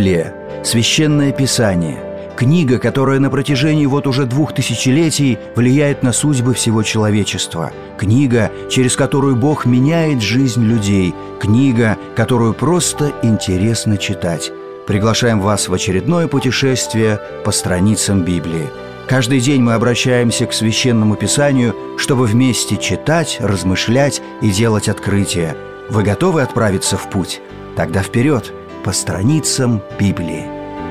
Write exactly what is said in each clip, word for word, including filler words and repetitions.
Библия – священное писание, книга, которая на протяжении вот уже двух тысячелетий влияет на судьбы всего человечества, книга, через которую Бог меняет жизнь людей, книга, которую просто интересно читать. Приглашаем вас в очередное путешествие по страницам Библии. Каждый день мы обращаемся к Священному Писанию, чтобы вместе читать, размышлять и делать открытия. Вы готовы отправиться в путь? Тогда вперед, по страницам Библии.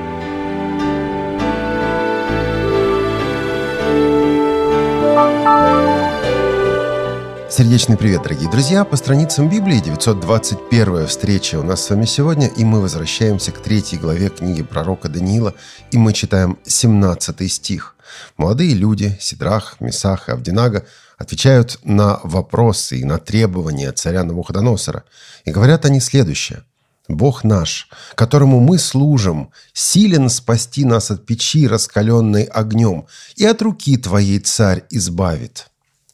Сердечный привет, дорогие друзья! По страницам Библии девятьсот двадцать первая встреча у нас с вами сегодня, и мы возвращаемся к третьей главе книги пророка Даниила, и мы читаем семнадцатый стих. Молодые люди, Сидрах, Месах и Авдинага, отвечают на вопросы и на требования царя Навуходоносора, и говорят они следующее. «Бог наш, которому мы служим, силен спасти нас от печи, раскаленной огнем, и от руки твоей царь избавит».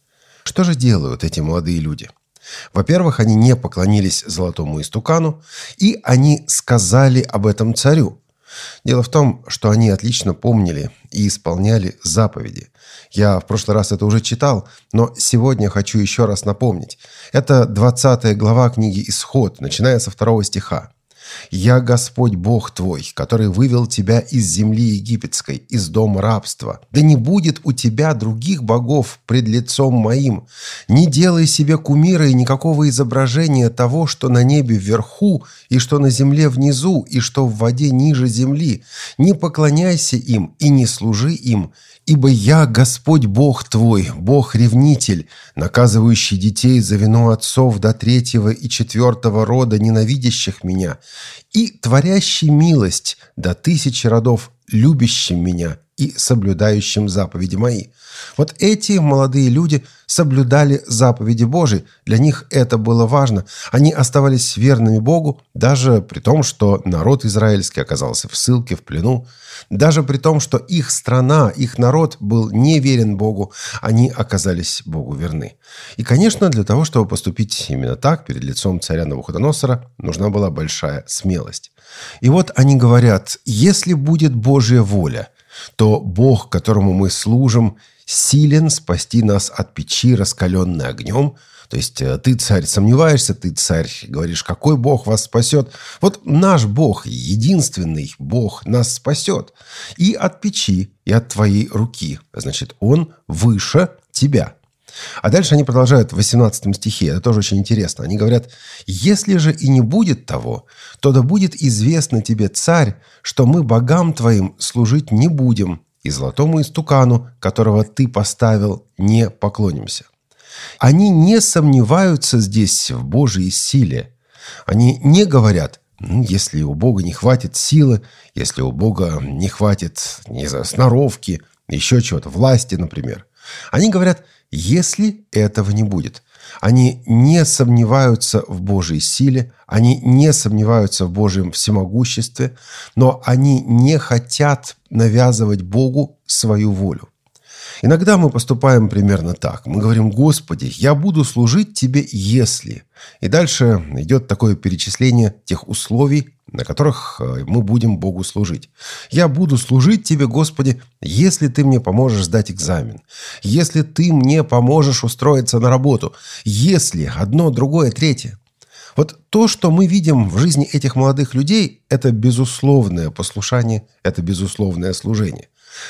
Что же делают эти молодые люди? Во-первых, они не поклонились золотому истукану, и они сказали об этом царю. Дело в том, что они отлично помнили и исполняли заповеди. Я в прошлый раз это уже читал, но сегодня хочу еще раз напомнить. Это двадцатая глава книги «Исход», начиная со второго стиха. «Я Господь Бог твой, который вывел тебя из земли египетской, из дома рабства. Да не будет у тебя других богов пред лицом моим. Не делай себе кумира и никакого изображения того, что на небе вверху, и что на земле внизу, и что в воде ниже земли. Не поклоняйся им и не служи им. Ибо я Господь Бог твой, Бог-ревнитель, наказывающий детей за вину отцов до третьего и четвертого рода, ненавидящих меня, и творящий милость до тысячи родов, любящим меня и соблюдающим заповеди мои». Вот эти молодые люди соблюдали заповеди Божии. Для них это было важно. Они оставались верными Богу, даже при том, что народ израильский оказался в ссылке, в плену. Даже при том, что их страна, их народ был не верен Богу, они оказались Богу верны. И, конечно, для того, чтобы поступить именно так перед лицом царя Навуходоносора, нужна была большая смелость. И вот они говорят: «Если будет Божья воля, то Бог, которому мы служим, силен спасти нас от печи, раскаленной огнем». То есть ты, царь, сомневаешься, ты, царь, говоришь, какой Бог вас спасет. Вот наш Бог, единственный Бог, нас спасет. И от печи, и от твоей руки. Значит, Он выше тебя. А дальше они продолжают в восемнадцатом стихе. Это тоже очень интересно. Они говорят: «Если же и не будет того, то да будет известно тебе, царь, что мы богам твоим служить не будем, и золотому истукану, которого ты поставил, не поклонимся». Они не сомневаются здесь в Божьей силе. Они не говорят: ну, если у Бога не хватит силы, если у Бога не хватит, не знаю, сноровки, еще чего-то, власти, например. Они говорят: если этого не будет. Они не сомневаются в Божьей силе, они не сомневаются в Божьем всемогуществе, но они не хотят навязывать Богу свою волю. Иногда мы поступаем примерно так. Мы говорим: «Господи, я буду служить Тебе, если…» И дальше идет такое перечисление тех условий, на которых мы будем Богу служить. «Я буду служить Тебе, Господи, если Ты мне поможешь сдать экзамен, если Ты мне поможешь устроиться на работу, если…» Одно, другое, третье. Вот то, что мы видим в жизни этих молодых людей, это безусловное послушание, это безусловное служение.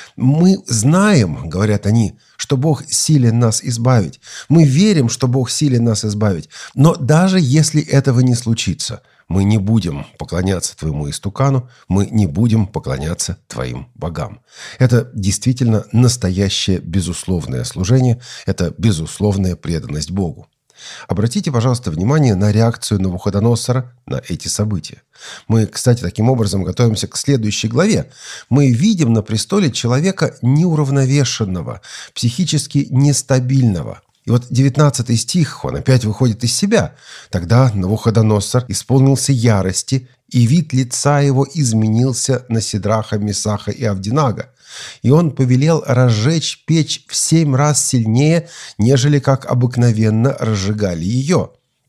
Мы знаем, говорят они, что Бог силен нас избавить. Мы верим, что Бог силен нас избавить. Но даже если этого не случится, мы не будем поклоняться твоему истукану, мы не будем поклоняться твоим богам. Это действительно настоящее безусловное служение, это безусловная преданность Богу. Обратите, пожалуйста, внимание на реакцию Навуходоносора на эти события. Мы, кстати, таким образом готовимся к следующей главе. Мы видим на престоле человека неуравновешенного, психически нестабильного. И вот девятнадцатый стих, он опять выходит из себя. «Тогда Навуходоносор исполнился ярости, и вид лица его изменился на Сидраха, Месаха и Авдинага. И он повелел разжечь печь в семь раз сильнее, нежели как обыкновенно разжигали ее».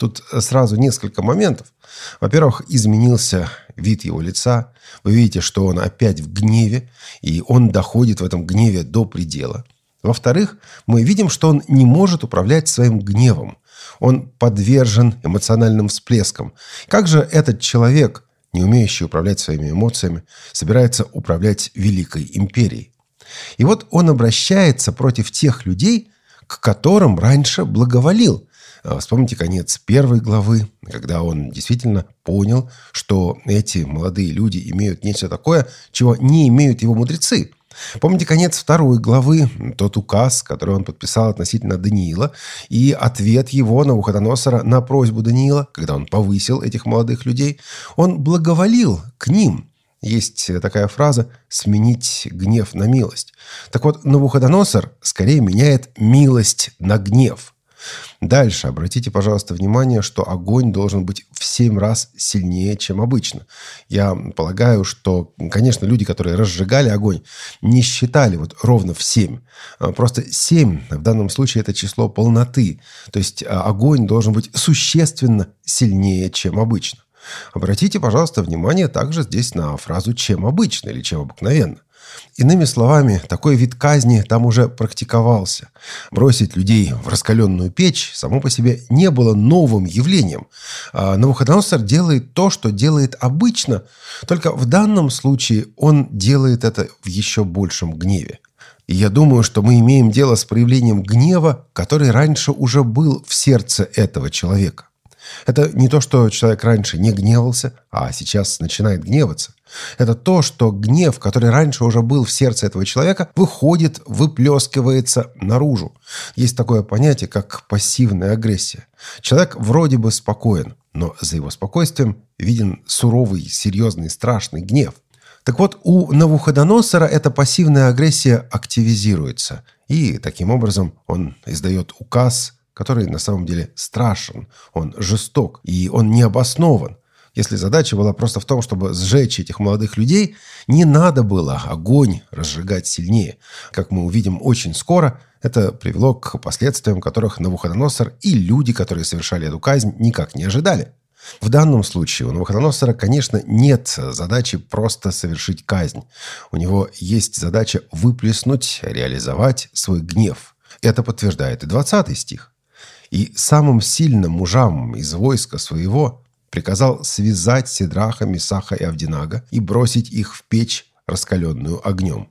Тут сразу несколько моментов. Во-первых, изменился вид его лица. Вы видите, что он опять в гневе, и он доходит в этом гневе до предела. Во-вторых, мы видим, что он не может управлять своим гневом. Он подвержен эмоциональным всплескам. Как же этот человек, не умеющий управлять своими эмоциями, собирается управлять великой империей? И вот он обращается против тех людей, к которым раньше благоволил. Вспомните конец первой главы, когда он действительно понял, что эти молодые люди имеют нечто такое, чего не имеют его мудрецы. Помните конец второй главы, тот указ, который он подписал относительно Даниила, и ответ его, Навуходоносора, на просьбу Даниила, когда он повысил этих молодых людей, он благоволил к ним. Есть такая фраза «сменить гнев на милость». Так вот, Навуходоносор скорее меняет милость на гнев. Дальше обратите, пожалуйста, внимание, что огонь должен быть в семь раз сильнее, чем обычно. Я полагаю, что, конечно, люди, которые разжигали огонь, не считали вот ровно в семь. Просто семь в данном случае это число полноты. То есть огонь должен быть существенно сильнее, чем обычно. Обратите, пожалуйста, внимание также здесь на фразу «чем обычно» или «чем обыкновенно». Иными словами, такой вид казни там уже практиковался. Бросить людей в раскаленную печь само по себе не было новым явлением. А Навуходоносор делает то, что делает обычно, только в данном случае он делает это в еще большем гневе. И я думаю, что мы имеем дело с проявлением гнева, который раньше уже был в сердце этого человека. Это не то, что человек раньше не гневался, а сейчас начинает гневаться. Это то, что гнев, который раньше уже был в сердце этого человека, выходит, выплескивается наружу. Есть такое понятие, как пассивная агрессия. Человек вроде бы спокоен, но за его спокойствием виден суровый, серьезный, страшный гнев. Так вот, у Навуходоносора эта пассивная агрессия активизируется. И таким образом он издает указ, который на самом деле страшен, он жесток и он не обоснован. Если задача была просто в том, чтобы сжечь этих молодых людей, не надо было огонь разжигать сильнее. Как мы увидим очень скоро, это привело к последствиям, которых Навуходоносор и люди, которые совершали эту казнь, никак не ожидали. В данном случае у Навуходоносора, конечно, нет задачи просто совершить казнь. У него есть задача выплеснуть, реализовать свой гнев. Это подтверждает и двадцатый стих. «И самым сильным мужам из войска своего приказал связать Сидраха, Месаха и Авдинага и бросить их в печь, раскаленную огнем».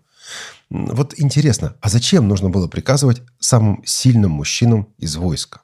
Вот интересно, а зачем нужно было приказывать самым сильным мужчинам из войска?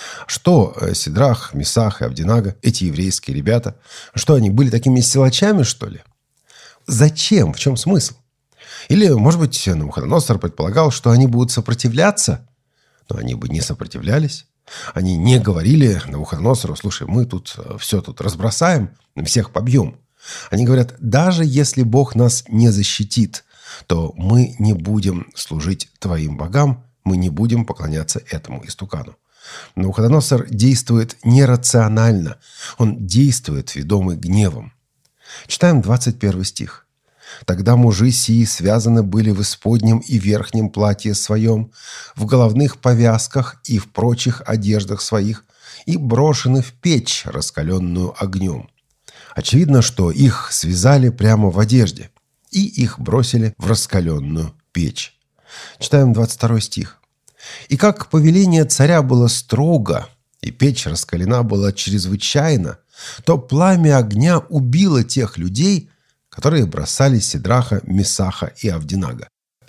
Что Сидрах, Месах и Авдинага, эти еврейские ребята, что они были такими силачами, что ли? Зачем? В чем смысл? Или, может быть, Навуходоносор предполагал, что они будут сопротивляться? Но они бы не сопротивлялись. Они не говорили Навуходоносору: слушай, мы тут все тут разбросаем, всех побьем. Они говорят: даже если Бог нас не защитит, то мы не будем служить твоим богам, мы не будем поклоняться этому истукану. Навуходоносор действует нерационально, он действует ведомый гневом. Читаем двадцать первый стих. «Тогда мужи сии связаны были в исподнем и верхнем платье своем, в головных повязках и в прочих одеждах своих, и брошены в печь, раскаленную огнем». Очевидно, что их связали прямо в одежде, и их бросили в раскаленную печь. Читаем двадцать второй стих. «И как повеление царя было строго, и печь раскалена была чрезвычайно, то пламя огня убило тех людей, которые бросали Сидраха, Месаха и Авдинага.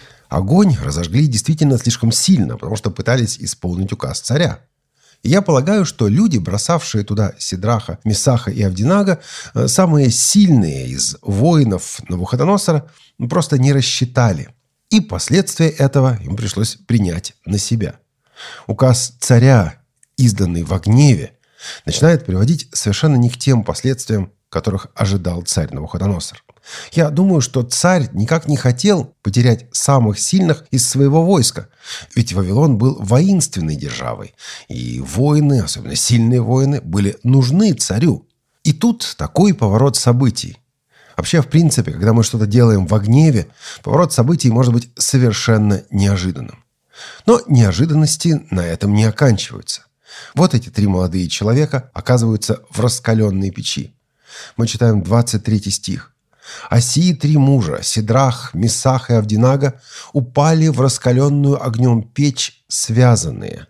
Огонь разожгли действительно слишком сильно, потому что пытались исполнить указ царя. И я полагаю, что люди, бросавшие туда Сидраха, Месаха и Авдинага, самые сильные из воинов Навуходоносора, просто не рассчитали. И последствия этого им пришлось принять на себя. Указ царя, изданный во гневе, начинает приводить совершенно не к тем последствиям, которых ожидал царь Навуходоносор. Я думаю, что царь никак не хотел потерять самых сильных из своего войска. Ведь Вавилон был воинственной державой. И воины, особенно сильные воины, были нужны царю. И тут такой поворот событий. Вообще, в принципе, когда мы что-то делаем во гневе, поворот событий может быть совершенно неожиданным. Но неожиданности на этом не оканчиваются. Вот эти три молодые человека оказываются в раскаленной печи. Мы читаем двадцать третий стих. «А сии три мужа, Сидрах, Месах и Авдинага, упали в раскаленную огнем печь связанные».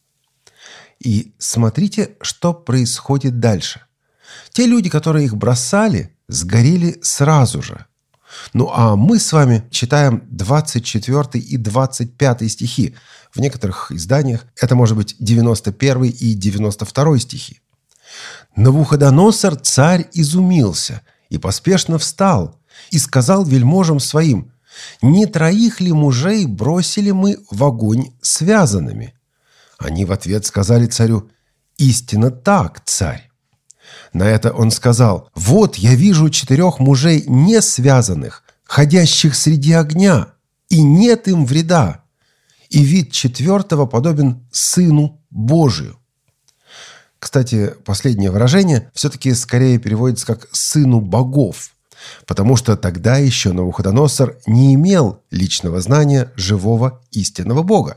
И смотрите, что происходит дальше. Те люди, которые их бросали, сгорели сразу же. Ну а мы с вами читаем двадцать четвёртый и двадцать пятый стихи. В некоторых изданиях это может быть девяносто первый и девяносто второй стихи. «Навуходоносор царь изумился и поспешно встал и сказал вельможам своим: не троих ли мужей бросили мы в огонь связанными? Они в ответ сказали царю: истинно так, царь. На это он сказал: вот я вижу четырех мужей не связанных, ходящих среди огня, и нет им вреда, и вид четвертого подобен Сыну Божию». Кстати, последнее выражение все-таки скорее переводится как «сыну богов», потому что тогда еще Навуходоносор не имел личного знания живого истинного Бога.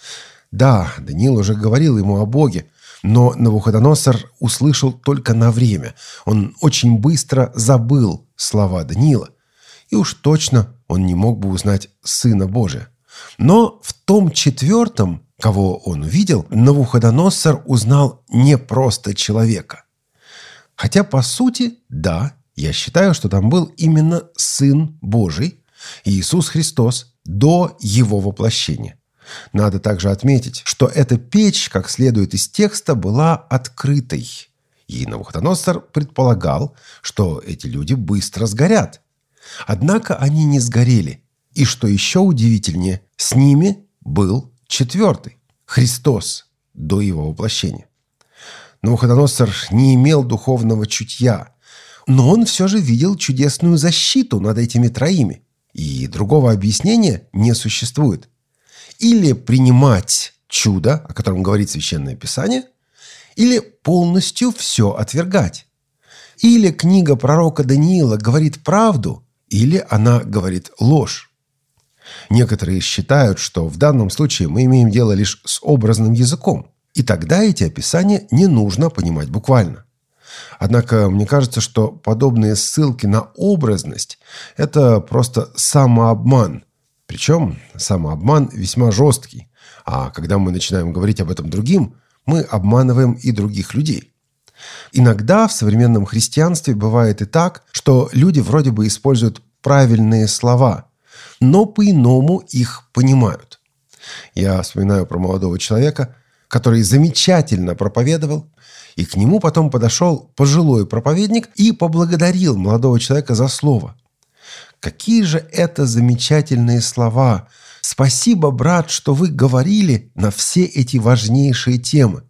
Да, Даниил уже говорил ему о Боге, но Навуходоносор услышал только на время. Он очень быстро забыл слова Даниила, и уж точно он не мог бы узнать Сына Божия. Но в том четвертом, кого он увидел, Навуходоносор узнал не просто человека. Хотя, по сути, да, я считаю, что там был именно Сын Божий, Иисус Христос, до Его воплощения. Надо также отметить, что эта печь, как следует из текста, была открытой. И Навуходоносор предполагал, что эти люди быстро сгорят. Однако они не сгорели. И что еще удивительнее, с ними был четвертый – Христос до Его воплощения. Навуходоносор не имел духовного чутья, но он все же видел чудесную защиту над этими троими. И другого объяснения не существует. Или принимать чудо, о котором говорит Священное Писание, или полностью все отвергать. Или книга пророка Даниила говорит правду, или она говорит ложь. Некоторые считают, что в данном случае мы имеем дело лишь с образным языком, и тогда эти описания не нужно понимать буквально. Однако мне кажется, что подобные ссылки на образность – это просто самообман. Причем самообман весьма жесткий, а когда мы начинаем говорить об этом другим, мы обманываем и других людей. Иногда в современном христианстве бывает и так, что люди вроде бы используют правильные слова, но по-иному их понимают. Я вспоминаю про молодого человека, который замечательно проповедовал, и к нему потом подошел пожилой проповедник и поблагодарил молодого человека за слово. Какие же это замечательные слова! Спасибо, брат, что вы говорили на все эти важнейшие темы.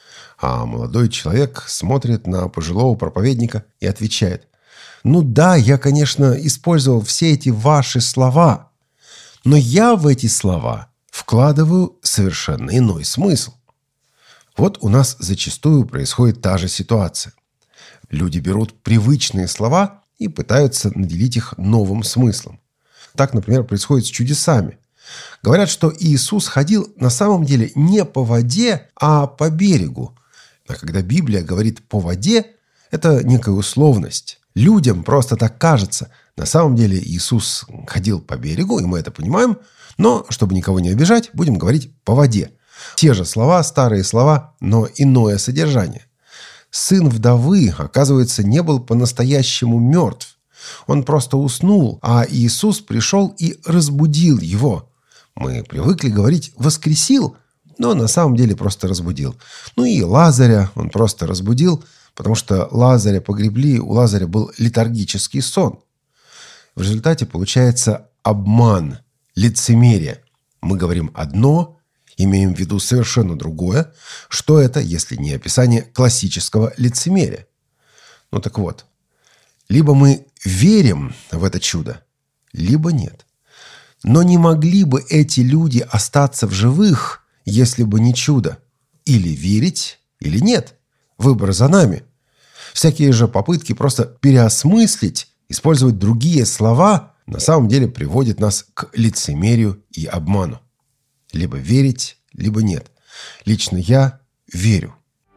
А молодой человек смотрит на пожилого проповедника и отвечает: ну да, я, конечно, использовал все эти ваши слова, но я в эти слова вкладываю совершенно иной смысл. Вот у нас зачастую происходит та же ситуация. Люди берут привычные слова и пытаются наделить их новым смыслом. Так, например, происходит с чудесами. Говорят, что Иисус ходил на самом деле не по воде, а по берегу. А когда Библия говорит «по воде», это некая условность. Людям просто так кажется. На самом деле Иисус ходил по берегу, и мы это понимаем, но, чтобы никого не обижать, будем говорить «по воде». Те же слова, старые слова, но иное содержание. Сын вдовы, оказывается, не был по-настоящему мертв. Он просто уснул, а Иисус пришел и разбудил его. Мы привыкли говорить «воскресил», но на самом деле просто разбудил. Ну и Лазаря он просто разбудил, потому что Лазаря погребли, у Лазаря был летаргический сон. В результате получается обман, лицемерие. Мы говорим одно, имеем в виду совершенно другое. Что это, если не описание классического лицемерия? Ну так вот, либо мы верим в это чудо, либо нет. Но не могли бы эти люди остаться в живых, если бы не чудо. Или верить, или нет. Выбор за нами. Всякие же попытки просто переосмыслить, использовать другие слова, на самом деле приводят нас к лицемерию и обману. Либо верить, либо нет. Лично я верю.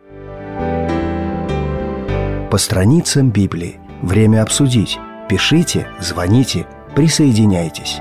По страницам Библии. Время обсудить. Пишите, звоните, присоединяйтесь.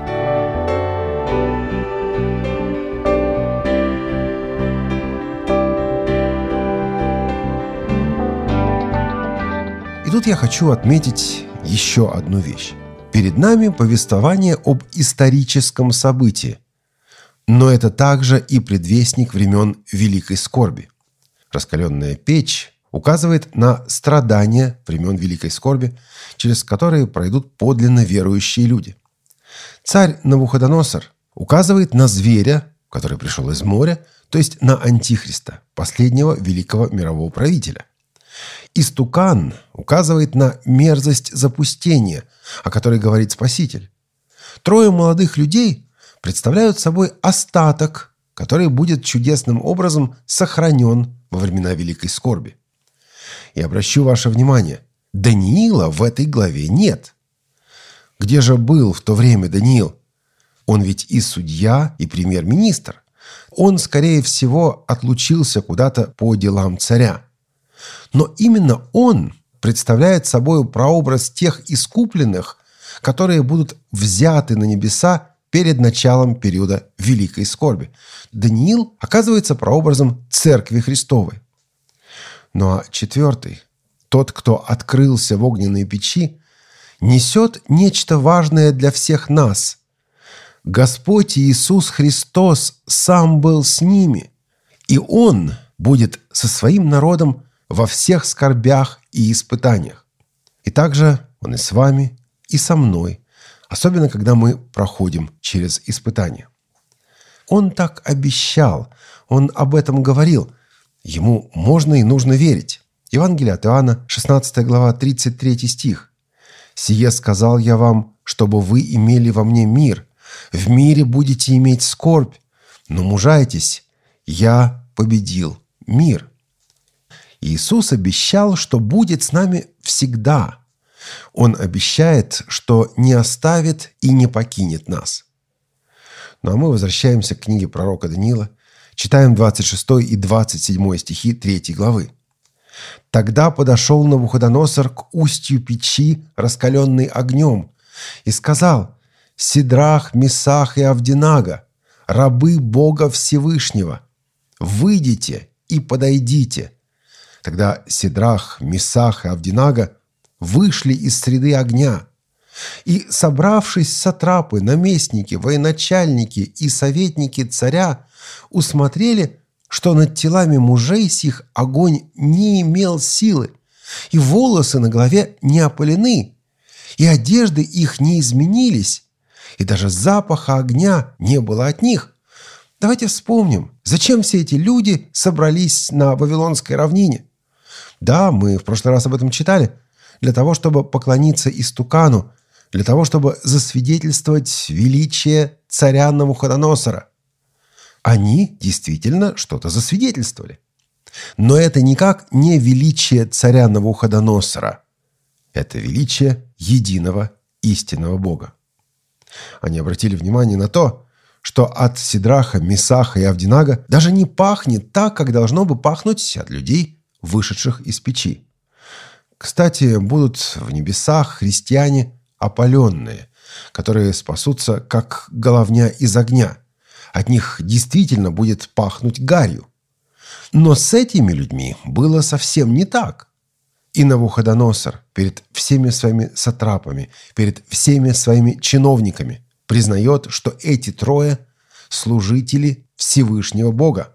И тут я хочу отметить еще одну вещь. Перед нами повествование об историческом событии, но это также и предвестник времен Великой Скорби. Раскаленная печь указывает на страдания времен Великой Скорби, через которые пройдут подлинно верующие люди. Царь Навуходоносор указывает на зверя, который пришел из моря, то есть на Антихриста, последнего великого мирового правителя. Истукан указывает на мерзость запустения, о которой говорит Спаситель. Трое молодых людей представляют собой остаток, который будет чудесным образом сохранен во времена Великой Скорби. И обращу ваше внимание, Даниила в этой главе нет. Где же был в то время Даниил? Он ведь и судья, и премьер-министр. Он, скорее всего, отлучился куда-то по делам царя. Но именно он представляет собой прообраз тех искупленных, которые будут взяты на небеса перед началом периода Великой Скорби. Даниил оказывается прообразом Церкви Христовой. Ну а четвертый, тот, кто открылся в огненной печи, несет нечто важное для всех нас. Господь Иисус Христос сам был с ними, и Он будет со своим народом во всех скорбях и испытаниях. И также Он и с вами, и со мной, особенно когда мы проходим через испытания. Он так обещал, Он об этом говорил. Ему можно и нужно верить. Евангелие от Иоанна, шестнадцатая глава, тридцать третий стих. «Сие сказал я вам, чтобы вы имели во мне мир. В мире будете иметь скорбь, но мужайтесь, я победил мир». Иисус обещал, что будет с нами всегда. Он обещает, что не оставит и не покинет нас. Ну а мы возвращаемся к книге пророка Даниила, читаем двадцать шестой и двадцать седьмой стихи третьей главы. «Тогда подошел Навуходоносор к устью печи, раскаленной огнем, и сказал: Сидрах, Месах и Авдинага, рабы Бога Всевышнего, выйдите и подойдите. Тогда Сидрах, Месах и Авдинага вышли из среды огня. И, собравшись сатрапы, наместники, военачальники и советники царя, усмотрели, что над телами мужей сих огонь не имел силы, и волосы на голове не опалены, и одежды их не изменились, и даже запаха огня не было от них. Давайте вспомним, зачем все эти люди собрались на Вавилонской равнине. Да, мы в прошлый раз об этом читали. Для того, чтобы поклониться истукану, для того, чтобы засвидетельствовать величие царя Навуходоносора. Они действительно что-то засвидетельствовали. Но это никак не величие царя Навуходоносора. Это величие единого истинного Бога. Они обратили внимание на то, что от Сидраха, Месаха и Авдинага даже не пахнет так, как должно бы пахнуть от людей, вышедших из печи. Кстати, будут в небесах христиане опаленные, которые спасутся, как головня из огня. От них действительно будет пахнуть гарью. Но с этими людьми было совсем не так. И Навуходоносор перед всеми своими сатрапами, перед всеми своими чиновниками признает, что эти трое – служители Всевышнего Бога.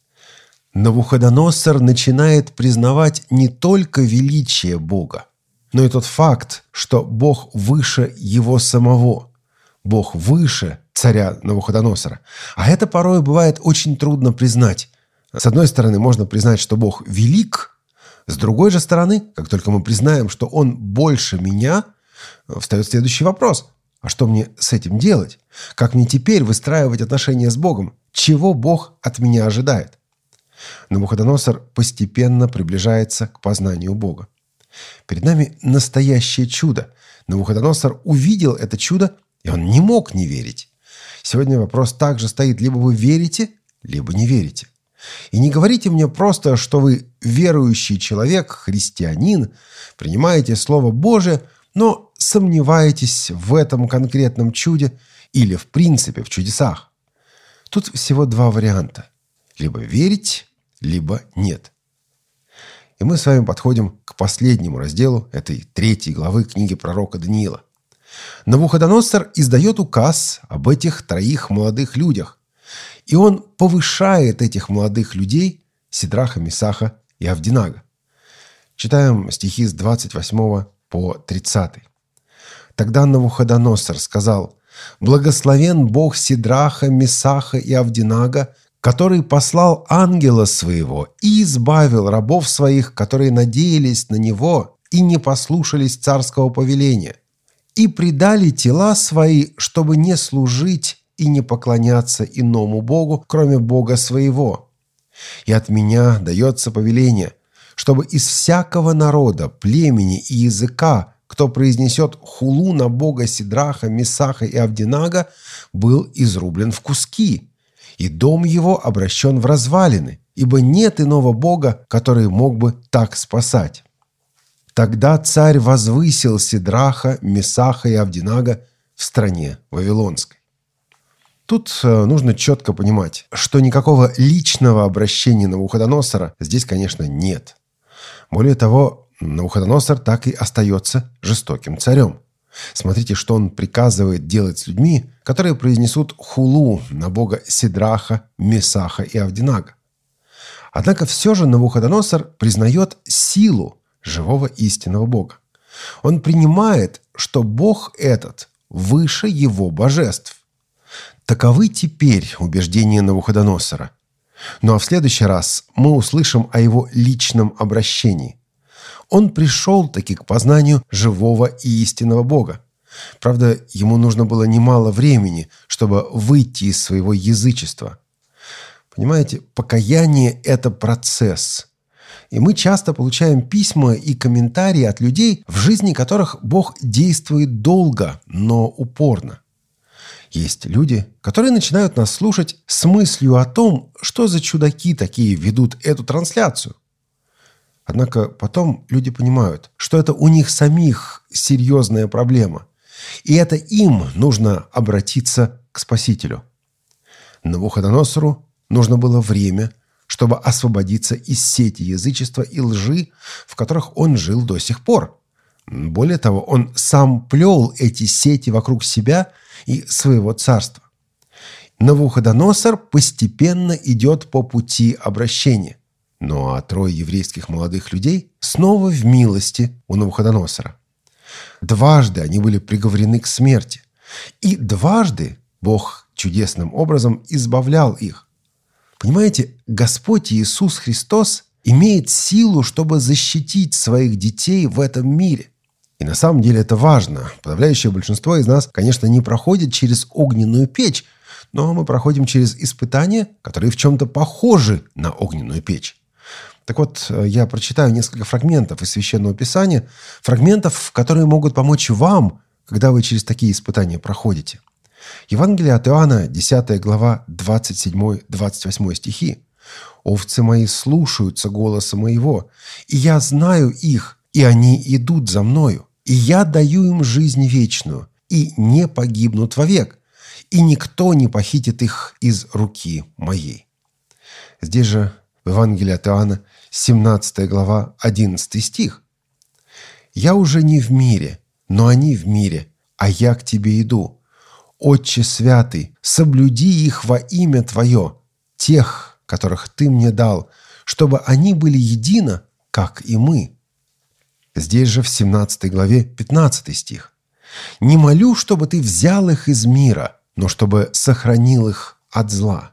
Навуходоносор начинает признавать не только величие Бога, но и тот факт, что Бог выше его самого. Бог выше царя Навуходоносора. А это порой бывает очень трудно признать. С одной стороны, можно признать, что Бог велик. С другой же стороны, как только мы признаем, что Он больше меня, встает следующий вопрос. А что мне с этим делать? Как мне теперь выстраивать отношения с Богом? Чего Бог от меня ожидает? Навуходоносор постепенно приближается к познанию Бога. Перед нами настоящее чудо. Навуходоносор увидел это чудо, и он не мог не верить. Сегодня вопрос также стоит: либо вы верите, либо не верите. И не говорите мне просто, что вы верующий человек, христианин, принимаете Слово Божие, но сомневаетесь в этом конкретном чуде или в принципе в чудесах. Тут всего два варианта. Либо верить, либо нет. И мы с вами подходим к последнему разделу этой третьей главы книги пророка Даниила. Навуходоносор издает указ об этих троих молодых людях. И он повышает этих молодых людей Сидраха, Месаха и Авдинага. Читаем стихи с двадцать восьмого по тридцатый. «Тогда Навуходоносор сказал: «Благословен Бог Сидраха, Месаха и Авдинага, который послал ангела своего и избавил рабов своих, которые надеялись на него и не послушались царского повеления, и предали тела свои, чтобы не служить и не поклоняться иному Богу, кроме Бога своего. И от меня дается повеление, чтобы из всякого народа, племени и языка, кто произнесет хулу на Бога Сидраха, Месаха и Авдинага, был изрублен в куски, и дом его обращен в развалины, ибо нет иного Бога, который мог бы так спасать». Тогда царь возвысил Сидраха, Месаха и Авдинага в стране Вавилонской. Тут нужно четко понимать, что никакого личного обращения Навуходоносора здесь, конечно, нет. Более того, Навуходоносор так и остается жестоким царем. Смотрите, что он приказывает делать с людьми, которые произнесут хулу на бога Сидраха, Месаха и Авдинага. Однако все же Навуходоносор признает силу живого истинного Бога. Он принимает, что Бог этот выше его божеств. Таковы теперь убеждения Навуходоносора. Ну а в следующий раз мы услышим о его личном обращении. Он пришел таки к познанию живого и истинного Бога. Правда, ему нужно было немало времени, чтобы выйти из своего язычества. Понимаете, покаяние – это процесс. И мы часто получаем письма и комментарии от людей, в жизни которых Бог действует долго, но упорно. Есть люди, которые начинают нас слушать с мыслью о том, что за чудаки такие ведут эту трансляцию. Однако потом люди понимают, что это у них самих серьезная проблема. И это им нужно обратиться к Спасителю. Навуходоносору нужно было время, чтобы освободиться из сети язычества и лжи, в которых он жил до сих пор. Более того, он сам плел эти сети вокруг себя и своего царства. Навуходоносор постепенно идет по пути обращения. Ну а трое еврейских молодых людей снова в милости у Навуходоносора. Дважды они были приговорены к смерти. И дважды Бог чудесным образом избавлял их. Понимаете, Господь Иисус Христос имеет силу, чтобы защитить своих детей в этом мире. И на самом деле это важно. Подавляющее большинство из нас, конечно, не проходит через огненную печь, но мы проходим через испытания, которые в чем-то похожи на огненную печь. Так вот, я прочитаю несколько фрагментов из Священного Писания, фрагментов, которые могут помочь вам, когда вы через такие испытания проходите. Евангелие от Иоанна, десятая глава, двадцать седьмой - двадцать восьмой стихи. «Овцы мои слушаются голоса моего, и я знаю их, и они идут за мною, и я даю им жизнь вечную, и не погибнут вовек, и никто не похитит их из руки моей». Здесь же в Евангелии от Иоанна, семнадцатая глава, одиннадцатый стих. «Я уже не в мире, но они в мире, а я к тебе иду. Отче святый, соблюди их во имя Твое, тех, которых Ты мне дал, чтобы они были едино, как и мы». Здесь же в семнадцатой главе, пятнадцатый стих. «Не молю, чтобы Ты взял их из мира, но чтобы сохранил их от зла».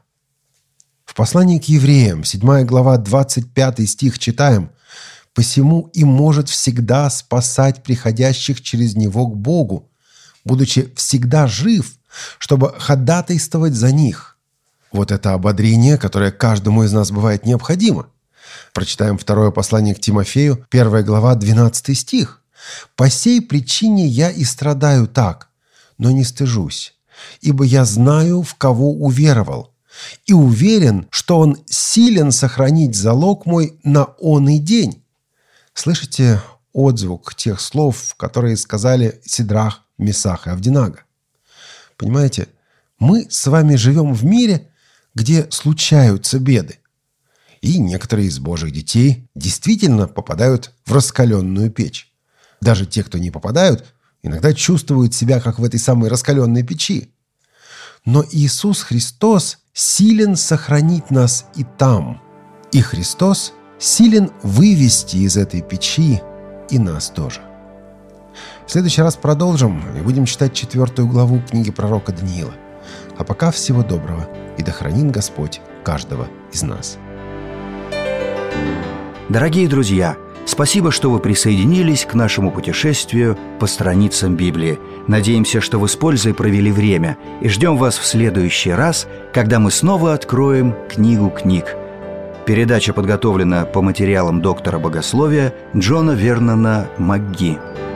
В послании к евреям, седьмая глава, двадцать пятый стих читаем: «Посему и может всегда спасать приходящих через него к Богу, будучи всегда жив, чтобы ходатайствовать за них». Вот это ободрение, которое каждому из нас бывает необходимо. Прочитаем второе послание к Тимофею, первая глава, двенадцатый стих. «По сей причине я и страдаю так, но не стыжусь, ибо я знаю, в кого уверовал, и уверен, что Он силен сохранить залог мой на оный день». Слышите отзвук тех слов, которые сказали Сидрах, Месах и Авденаго? Понимаете, мы с вами живем в мире, где случаются беды. И некоторые из Божьих детей действительно попадают в раскаленную печь. Даже те, кто не попадают, иногда чувствуют себя, как в этой самой раскаленной печи. Но Иисус Христос силен сохранить нас и там. И Христос силен вывести из этой печи и нас тоже. В следующий раз продолжим и будем читать четвертую главу книги пророка Даниила. А пока всего доброго, и да хранит Господь каждого из нас. Дорогие друзья, спасибо, что вы присоединились к нашему путешествию по страницам Библии. Надеемся, что вы с пользой провели время, и ждем вас в следующий раз, когда мы снова откроем книгу книг. Передача подготовлена по материалам доктора богословия Джона Вернона МакГи.